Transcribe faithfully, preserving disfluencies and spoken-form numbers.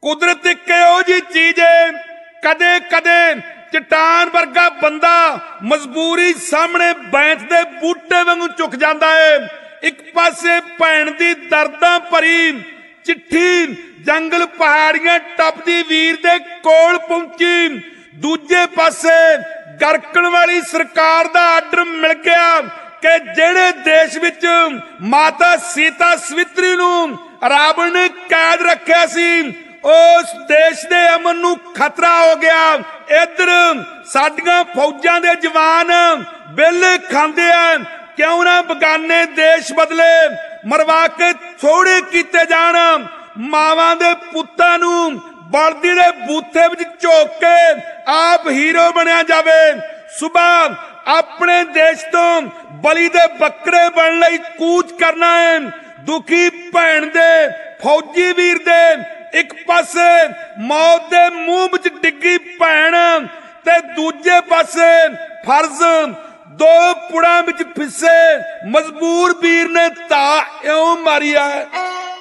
कुदरत एक इहो जी चीज है, कदे कदे चट्टान वर्गा बंदा मजबूरी सामने बैंत दे बूटे वांगू झुक जाता है। एक पासे भैन दी दर्दां भरी चिट्ठी जंगल पहाड़ियां टपदी वीर दे कोल पहुंची, दूजे पासे गरकण वाली सरकार दा आर्डर मिल गया कि जेड़े देश विच माता सीता सवित्री नूं रावण ने कैद रखिया सी, उस देश दे अमन नूं खतरा हो गया। इधर साडियां फौजां दे जवान बिल खांदे आ, क्यों ना बगाने देश बदले मरवा के थोड़े कीते जाण। मावां दे पुत्तां नूं बलदी दे बूथे विच झोक के आप हीरो बनिया जावे। सुबह अपने देश तो बली दे बकरे बन लई कूच करना है। दुखी भैन दे फौजी वीर दे एक पासे मौत दे मुंह विच डिग्गी भैन ते दूजे पासे फर्ज दो पुड़ा विच फिसे मजबूर वीर ने ता इउं मारिया।